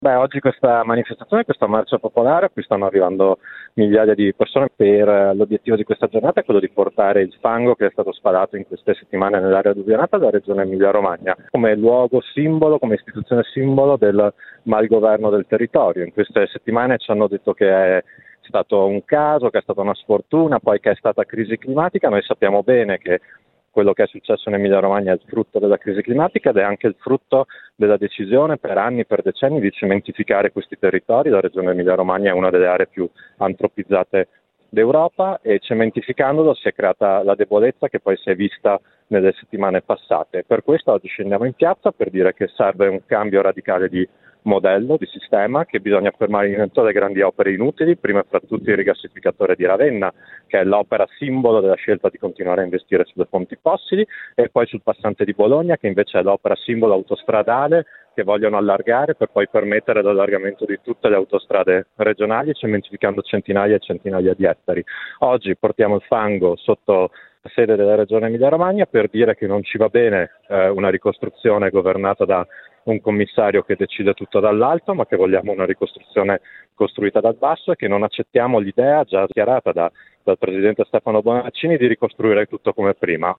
Oggi questa manifestazione, questa marcia popolare a cui stanno arrivando migliaia di persone l'obiettivo di questa giornata è quello di portare il fango che è stato spalato in queste settimane nell'area alluvionata dalla regione Emilia-Romagna come luogo simbolo, come istituzione simbolo del malgoverno del territorio. In queste settimane ci hanno detto che è stato un caso, che è stata una sfortuna, poi che è stata crisi climatica. Noi sappiamo bene che quello che è successo in Emilia-Romagna è il frutto della crisi climatica ed è anche il frutto della decisione per anni, per decenni di cementificare questi territori. La regione Emilia-Romagna è una delle aree più antropizzate d'Europa e cementificandolo si è creata la debolezza che poi si è vista nelle settimane passate. Per questo oggi scendiamo in piazza per dire che serve un cambio radicale di modello, di sistema, che bisogna fermare innanzitutto le grandi opere inutili, prima fra tutti il rigassificatore di Ravenna, che è l'opera simbolo della scelta di continuare a investire sulle fonti fossili, e poi sul passante di Bologna, che invece è l'opera simbolo autostradale che vogliono allargare per poi permettere l'allargamento di tutte le autostrade regionali, cementificando centinaia e centinaia di ettari. Oggi portiamo il fango sotto la sede della regione Emilia-Romagna per dire che non ci va bene una ricostruzione governata da un commissario che decide tutto dall'alto, ma che vogliamo una ricostruzione costruita dal basso e che non accettiamo l'idea già dichiarata dal presidente Stefano Bonaccini di ricostruire tutto come prima.